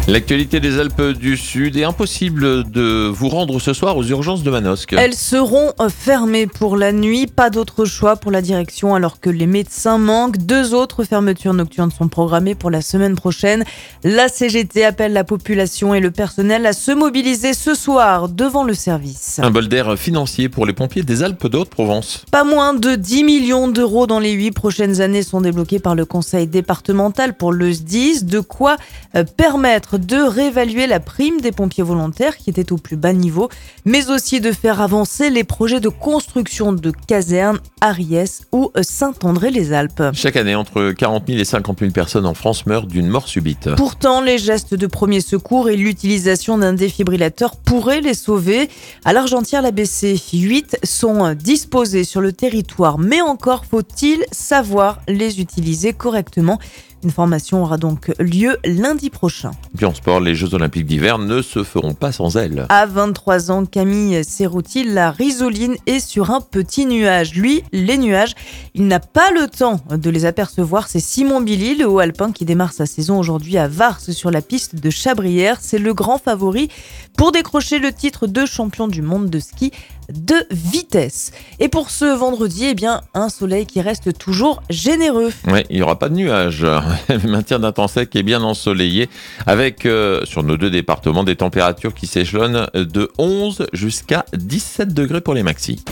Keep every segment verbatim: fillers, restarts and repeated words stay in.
L'actualité des Alpes du Sud est impossible de vous rendre ce soir aux urgences de Manosque. Elles seront fermées pour la nuit, pas d'autre choix pour la direction alors que les médecins manquent. Deux autres fermetures nocturnes sont programmées pour la semaine prochaine. La C G T appelle la population et le personnel à se mobiliser ce soir devant le service. Un bol d'air financier pour les pompiers des Alpes de Haute-Provence. Pas moins de dix millions d'euros dans les huit prochaines années sont débloqués par le conseil départemental pour le S D I S, de quoi permettre de réévaluer la prime des pompiers volontaires qui était au plus bas niveau, mais aussi de faire avancer les projets de construction de casernes à Riez ou Saint-André-les-Alpes. Chaque année, entre quarante mille et cinquante mille personnes en France meurent d'une mort subite. Pourtant, les gestes de premier secours et l'utilisation d'un défibrillateur pourraient les sauver. À l'Argentière-la-B C, huit sont disposés sur le territoire, mais encore faut-il savoir les utiliser correctement. Une formation aura donc lieu lundi prochain. Puis en sport, les Jeux Olympiques d'hiver ne se feront pas sans elle. À vingt-trois ans, Camille Serrouti, la risoline, est sur un petit nuage. Lui, les nuages, il n'a pas le temps de les apercevoir. C'est Simon Billy, le haut alpin, qui démarre sa saison aujourd'hui à Vars sur la piste de Chabrières. C'est le grand favori pour décrocher le titre de champion du monde de ski de vitesse. Et pour ce vendredi, eh bien, un soleil qui reste toujours généreux. Oui, il n'y aura pas de nuages. Le maintien d'un temps sec est bien ensoleillé avec, euh, sur nos deux départements, des températures qui s'échelonnent de onze jusqu'à dix-sept degrés pour les maxis.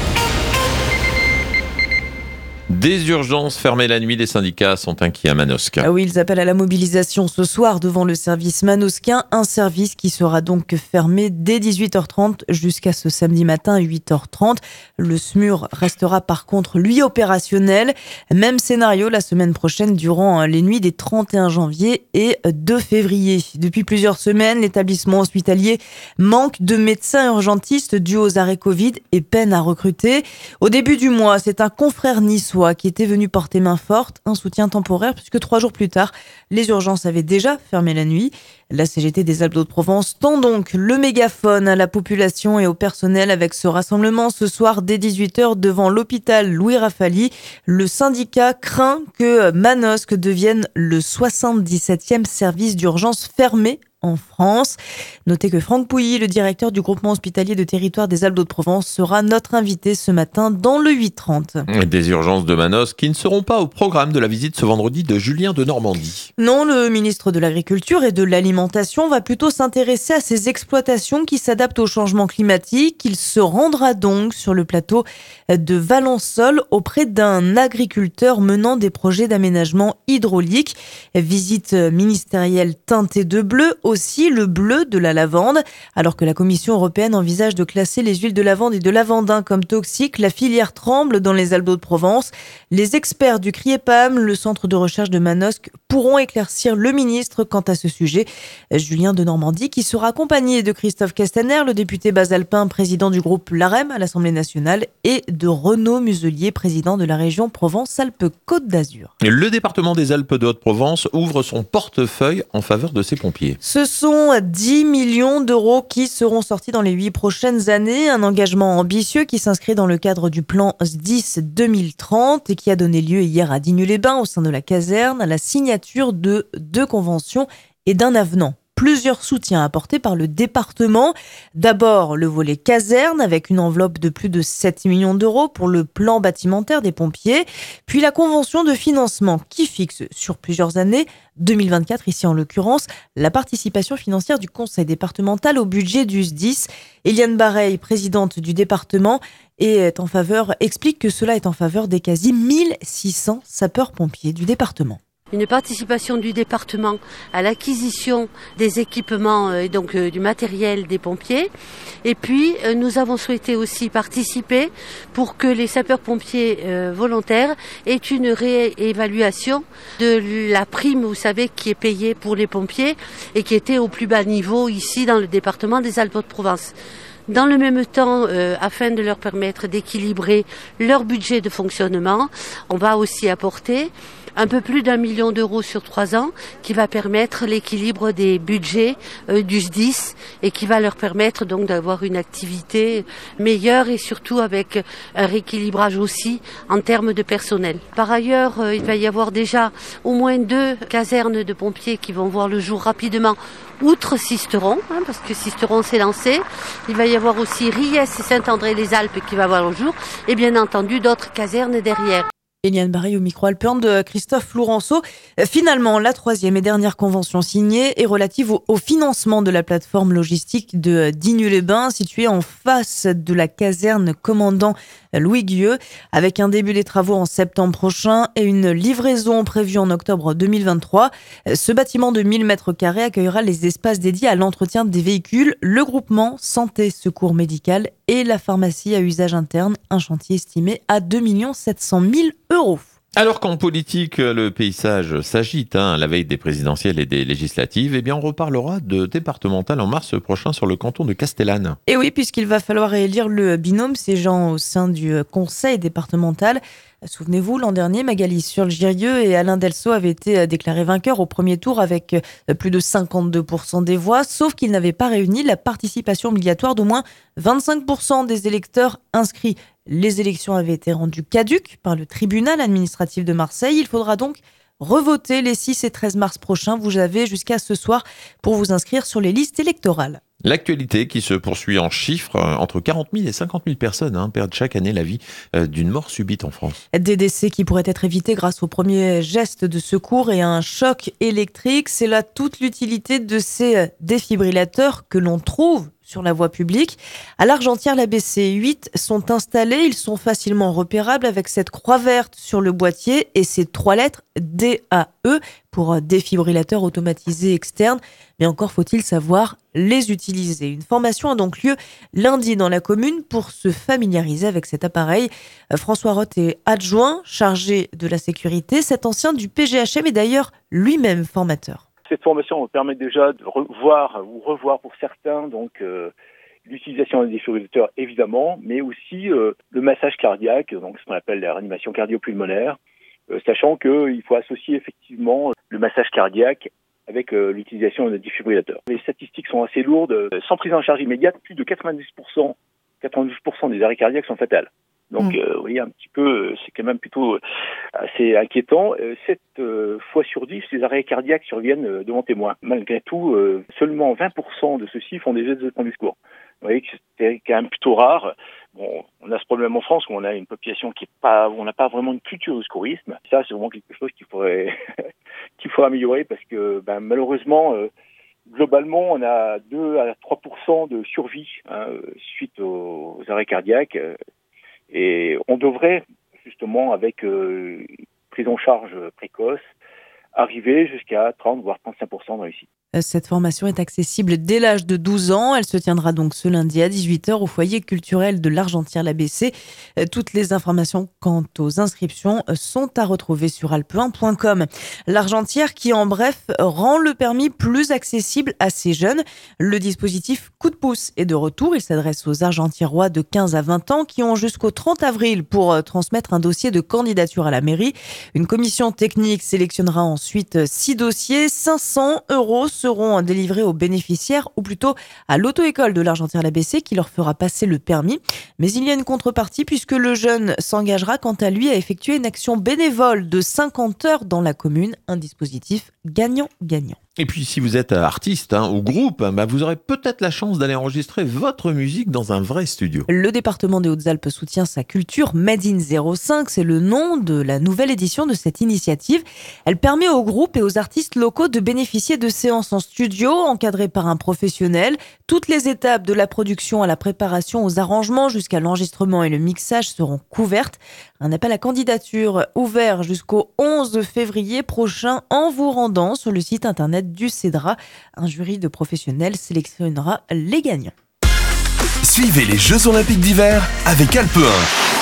Des urgences fermées la nuit, les syndicats sont inquiets à Manosque. Ah oui, ils appellent à la mobilisation ce soir devant le service manosquin, un service qui sera donc fermé dès dix-huit heures trente jusqu'à ce samedi matin à huit heures trente. Le S M U R restera par contre, lui, opérationnel. Même scénario la semaine prochaine durant les nuits des trente et un janvier et deux février. Depuis plusieurs semaines, l'établissement hospitalier manque de médecins urgentistes dus aux arrêts Covid et peine à recruter. Au début du mois, c'est un confrère niçois qui était venu porter main forte, un soutien temporaire, puisque trois jours plus tard, les urgences avaient déjà fermé la nuit. La C G T des Alpes d'Haute-Provence tend donc le mégaphone à la population et au personnel avec ce rassemblement ce soir dès dix-huit heures devant l'hôpital Louis Raffaly. Le syndicat craint que Manosque devienne le soixante-dix-septième service d'urgence fermé en France. Notez que Franck Pouilly, le directeur du groupement hospitalier de territoire des Alpes d'Haute-Provence, sera notre invité ce matin dans le huit trente. Des urgences de Manosque qui ne seront pas au programme de la visite ce vendredi de Julien de Normandie. Non, le ministre de l'Agriculture et de l'Alimentation va plutôt s'intéresser à ces exploitations qui s'adaptent au changement climatique. Il se rendra donc sur le plateau de Valençol auprès d'un agriculteur menant des projets d'aménagement hydraulique. Visite ministérielle teintée de bleu, aussi le bleu de la lavande. Alors que la Commission européenne envisage de classer les huiles de lavande et de lavandin comme toxiques, la filière tremble dans les Alpes d'Haute-Provence. Les experts du CRIEPAM, le centre de recherche de Manosque, pourront éclaircir le ministre quant à ce sujet. Julien de Normandie, qui sera accompagné de Christophe Castaner, le député basalpin, président du groupe l'AREM à l'Assemblée nationale, et de Renaud Muselier, président de la région Provence-Alpes-Côte d'Azur. Le département des Alpes de Haute-Provence ouvre son portefeuille en faveur de ses pompiers. Ce sont dix millions d'euros qui seront sortis dans les huit prochaines années. Un engagement ambitieux qui s'inscrit dans le cadre du plan S D I S deux mille trente et qui a donné lieu hier à Digne-les-Bains au sein de la caserne à la signature de deux conventions et d'un avenant. Plusieurs soutiens apportés par le département. D'abord, le volet caserne avec une enveloppe de plus de sept millions d'euros pour le plan bâtimentaire des pompiers. Puis la convention de financement qui fixe sur plusieurs années, deux mille vingt-quatre ici en l'occurrence, la participation financière du conseil départemental au budget du S D I S. Eliane Bareil, présidente du département, est en faveur, explique que cela est en faveur des quasi mille six cents sapeurs-pompiers du département. Une participation du département à l'acquisition des équipements et donc euh, du matériel des pompiers. Et puis, euh, nous avons souhaité aussi participer pour que les sapeurs-pompiers euh, volontaires aient une réévaluation de la prime, vous savez, qui est payée pour les pompiers et qui était au plus bas niveau ici dans le département des Alpes de-Provence. Dans le même temps, euh, afin de leur permettre d'équilibrer leur budget de fonctionnement, on va aussi apporter un peu plus d'un million d'euros sur trois ans qui va permettre l'équilibre des budgets euh, du S D I S et qui va leur permettre donc d'avoir une activité meilleure et surtout avec un rééquilibrage aussi en termes de personnel. Par ailleurs, euh, il va y avoir déjà au moins deux casernes de pompiers qui vont voir le jour rapidement, outre Sisteron, hein, parce que Sisteron s'est lancé. Il va y avoir aussi Riez et Saint-André-les-Alpes qui va voir le jour, et bien entendu d'autres casernes derrière. Eliane Barry au micro alpin de Christophe Lourenço. Finalement, la troisième et dernière convention signée est relative au, au financement de la plateforme logistique de Digne-les-Bains, située en face de la caserne commandant Louis Guieux, avec un début des travaux en septembre prochain et une livraison prévue en octobre deux mille vingt-trois. Ce bâtiment de mille mètres carrés accueillera les espaces dédiés à l'entretien des véhicules, le groupement santé secours médical et la pharmacie à usage interne, un chantier estimé à deux millions sept cent mille euros. Alors qu'en politique, le paysage s'agite, hein, la veille des présidentielles et des législatives, eh bien on reparlera de départemental en mars prochain sur le canton de Castellane. Et oui, puisqu'il va falloir réélire le binôme Séjean au sein du conseil départemental. Souvenez-vous, l'an dernier, Magali Surgirieux et Alain Delso avaient été déclarés vainqueurs au premier tour avec plus de cinquante-deux pour cent des voix, sauf qu'ils n'avaient pas réuni la participation obligatoire d'au moins vingt-cinq pour cent des électeurs inscrits. Les élections avaient été rendues caduques par le tribunal administratif de Marseille. Il faudra donc revoter les six et treize mars prochains. Vous avez jusqu'à ce soir pour vous inscrire sur les listes électorales. L'actualité qui se poursuit en chiffres, entre quarante mille et cinquante mille personnes hein, perdent chaque année la vie euh, d'une mort subite en France. Des décès qui pourraient être évités grâce aux premiers gestes de secours et à un choc électrique. C'est là toute l'utilité de ces défibrillateurs que l'on trouve sur la voie publique. À l'Argentière-l'A B C, huit sont installés. Ils sont facilement repérables avec cette croix verte sur le boîtier et ces trois lettres D A E pour défibrillateur automatisé externe. Mais encore faut-il savoir les utiliser. Une formation a donc lieu lundi dans la commune pour se familiariser avec cet appareil. François Roth est adjoint chargé de la sécurité. Cet ancien du P G H M est d'ailleurs lui-même formateur. Cette formation permet déjà de revoir ou revoir pour certains donc euh, l'utilisation des défibrillateurs évidemment, mais aussi euh, le massage cardiaque, donc ce qu'on appelle la réanimation cardio-pulmonaire, euh, sachant qu'il faut associer effectivement le massage cardiaque avec euh, l'utilisation des défibrillateurs. Les statistiques sont assez lourdes. Sans prise en charge immédiate, plus de quatre-vingt-dix pour cent, quatre-vingt-douze pour cent des arrêts cardiaques sont fatals. Donc, euh, vous voyez, un petit peu, c'est quand même plutôt assez inquiétant. sept euh, fois sur dix, les arrêts cardiaques surviennent euh, devant témoins. Malgré tout, euh, seulement vingt pour cent de ceux-ci font des gestes de premier secours. Vous voyez que c'est quand même plutôt rare. Bon, on a ce problème en France où on a une population qui est pas, où on n'a pas vraiment une culture du secourisme. Ça, c'est vraiment quelque chose qu'il faudrait, qu'il faut améliorer parce que, ben, malheureusement, euh, globalement, on a deux à trois pour cent de survie hein, suite aux, aux arrêts cardiaques. Euh, Et on devrait, justement, avec euh, prise en charge précoce, arriver jusqu'à trente voire trente-cinq pour cent de réussite. Cette formation est accessible dès l'âge de douze ans. Elle se tiendra donc ce lundi à dix-huit heures au foyer culturel de l'Argentière-l'A B C. Toutes les informations quant aux inscriptions sont à retrouver sur alpe un point com. L'Argentière qui, en bref, rend le permis plus accessible à ces jeunes. Le dispositif Coup de pouce est de retour. Il s'adresse aux Argentiérois de quinze à vingt ans qui ont jusqu'au trente avril pour transmettre un dossier de candidature à la mairie. Une commission technique sélectionnera ensuite six dossiers. cinq cents euros seront délivrés aux bénéficiaires ou plutôt à l'auto-école de l'Argentière-l'A B C qui leur fera passer le permis. Mais il y a une contrepartie puisque le jeune s'engagera quant à lui à effectuer une action bénévole de cinquante heures dans la commune. Un dispositif gagnant-gagnant. Et puis si vous êtes artiste hein, ou groupe, bah, vous aurez peut-être la chance d'aller enregistrer votre musique dans un vrai studio. Le département des Hautes-Alpes soutient sa culture Made in zéro cinq. C'est le nom de la nouvelle édition de cette initiative. Elle permet aux groupes et aux artistes locaux de bénéficier de séances en studio encadrées par un professionnel. Toutes les étapes de la production à la préparation aux arrangements jusqu'à l'enregistrement et le mixage seront couvertes. Un appel à candidature ouvert jusqu'au onze février prochain en vous rendant sur le site internet du Cédra. Un jury de professionnels sélectionnera les gagnants. Suivez les Jeux Olympiques d'hiver avec Alpe un.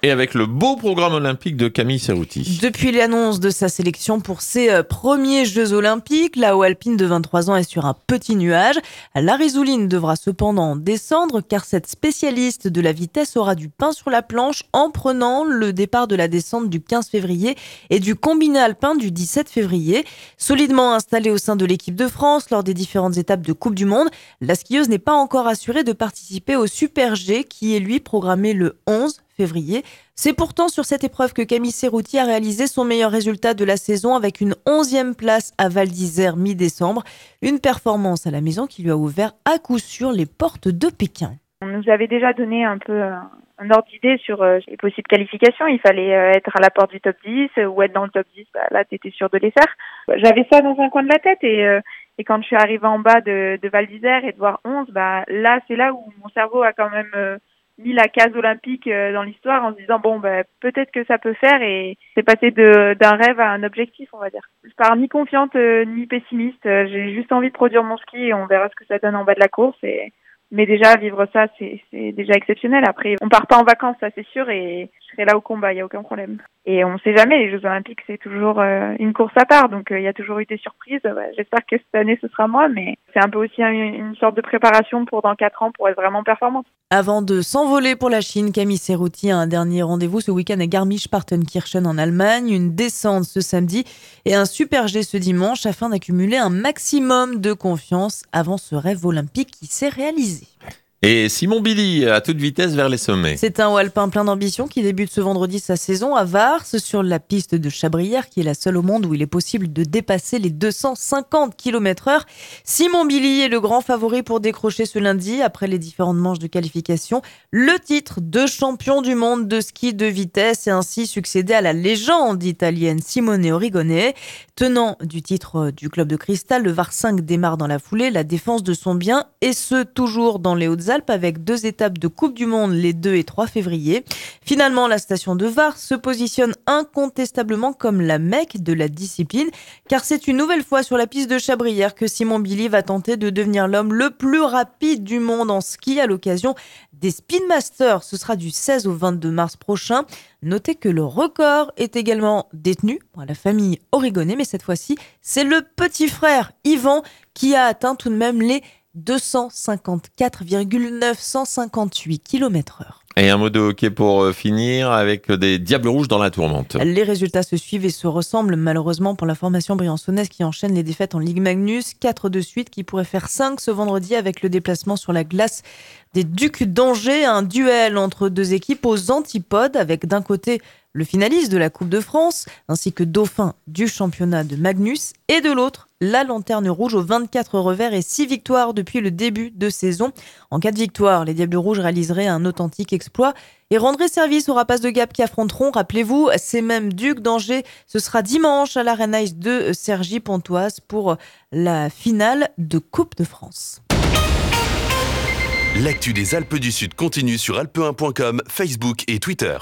Et avec le beau programme olympique de Camille Serrouti. Depuis l'annonce de sa sélection pour ses premiers Jeux olympiques, la haut alpine de vingt-trois ans est sur un petit nuage. La Rizouline devra cependant descendre car cette spécialiste de la vitesse aura du pain sur la planche en prenant le départ de la descente du quinze février et du combiné alpin du dix-sept février. Solidement installée au sein de l'équipe de France lors des différentes étapes de Coupe du Monde, la skieuse n'est pas encore assurée de participer au Super G qui est lui programmé le onze février. C'est pourtant sur cette épreuve que Camille Serrouti a réalisé son meilleur résultat de la saison avec une onzième place à Val d'Isère mi-décembre. Une performance à la maison qui lui a ouvert à coup sûr les portes de Pékin. On nous avait déjà donné un peu un ordre d'idée sur les possibles qualifications. Il fallait être à la porte du top dix ou être dans le top dix. Bah, là, tu étais sûr de les faire. J'avais ça dans un coin de la tête et, et quand je suis arrivée en bas de, de Val d'Isère et de voir onze, bah, là, c'est là où mon cerveau a quand même mis la case olympique dans l'histoire en se disant bon ben bah, peut-être que ça peut faire et c'est passé de d'un rêve à un objectif, on va dire. Je pars ni confiante euh, ni pessimiste, j'ai juste envie de produire mon ski et on verra ce que ça donne en bas de la course et mais déjà vivre ça c'est c'est déjà exceptionnel. Après on part pas en vacances, ça c'est sûr, et je serai là au combat, il y a aucun problème. Et on sait jamais, les Jeux olympiques c'est toujours euh, une course à part, donc il euh, y a toujours eu des surprises. Bah, j'espère que cette année ce sera moi, mais c'est un peu aussi un, une sorte de préparation pour dans quatre ans pour être vraiment performante. Avant de s'envoler pour la Chine, Camille Serrouti a un dernier rendez-vous ce week-end à Garmisch-Partenkirchen en Allemagne, une descente ce samedi et un Super G ce dimanche afin d'accumuler un maximum de confiance avant ce rêve olympique qui s'est réalisé. Et Simon Billy à toute vitesse vers les sommets. C'est un haut alpin plein d'ambition qui débute ce vendredi sa saison à Vars sur la piste de Chabrières qui est la seule au monde où il est possible de dépasser les deux cent cinquante kilomètres heure. Simon Billy est le grand favori pour décrocher ce lundi après les différentes manches de qualification le titre de champion du monde de ski de vitesse et ainsi succéder à la légende italienne Simone Origone. Tenant du titre du club de cristal, le Var cinq démarre dans la foulée la défense de son bien et ce toujours dans les Hautes-Alpes avec deux étapes de Coupe du Monde les deux et trois février. Finalement, la station de Vars se positionne incontestablement comme la Mecque de la discipline, car c'est une nouvelle fois sur la piste de Chabrières que Simon Billy va tenter de devenir l'homme le plus rapide du monde en ski à l'occasion des Speed Masters. Ce sera du seize au vingt-deux mars prochain. Notez que le record est également détenu par la famille Origone, mais cette fois-ci, c'est le petit frère Yvan qui a atteint tout de même les deux cent cinquante-quatre virgule neuf cent cinquante-huit kilomètres heure. Et un mot de hockey pour finir avec des Diables Rouges dans la tourmente. Les résultats se suivent et se ressemblent malheureusement pour la formation briançonnaise qui enchaîne les défaites en Ligue Magnus. quatre de suite qui pourrait faire cinq ce vendredi avec le déplacement sur la glace des Ducs d'Angers. Un duel entre deux équipes aux antipodes avec d'un côté le finaliste de la Coupe de France ainsi que dauphin du championnat de Magnus et de l'autre la Lanterne Rouge aux vingt-quatre revers et six victoires depuis le début de saison. En cas de victoire, les Diables Rouges réaliseraient un authentique exploit et rendraient service aux Rapaces de Gap qui affronteront, rappelez-vous, ces mêmes Ducs d'Angers. Ce sera dimanche à l'Arena Ice de Cergy-Pontoise pour la finale de Coupe de France. L'actu des Alpes du Sud continue sur alpe un point com, Facebook et Twitter.